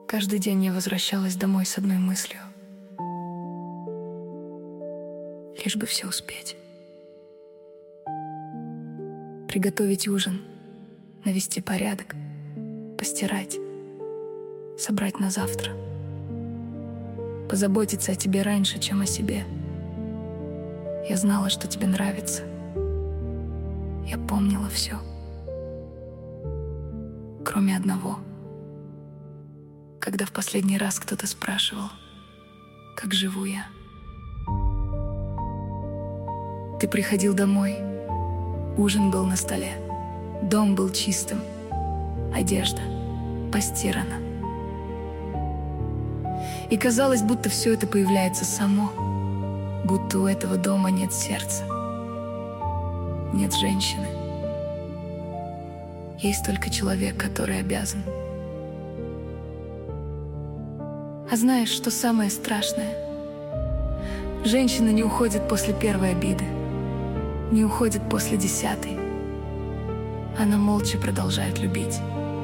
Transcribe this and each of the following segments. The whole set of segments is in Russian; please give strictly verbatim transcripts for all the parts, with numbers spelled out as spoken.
Каждый день я возвращалась домой с одной мыслью: лишь бы все успеть. Приготовить ужин, навести порядок, постирать, собрать на завтра. Позаботиться о тебе раньше, чем о себе. Я знала, что тебе нравится. Я помнила все. Кроме одного. Когда в последний раз кто-то спрашивал, как живу я. Ты приходил домой, ужин был на столе, дом был чистым, одежда постирана. И казалось, будто все это появляется само, будто у этого дома нет сердца, нет женщины. Есть только человек, который обязан. А знаешь, что самое страшное? Женщина не уходит после первой обиды, не уходит после десятой. Она молча продолжает любить,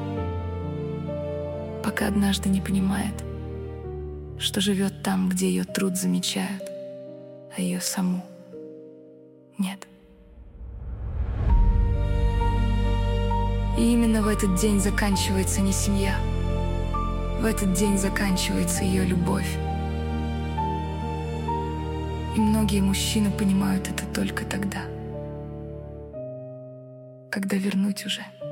пока однажды не понимает, что живет там, где ее труд замечают, а ее саму нет. И именно в этот день заканчивается не семья. В этот день заканчивается ее любовь. И многие мужчины понимают это только тогда, когда вернуть уже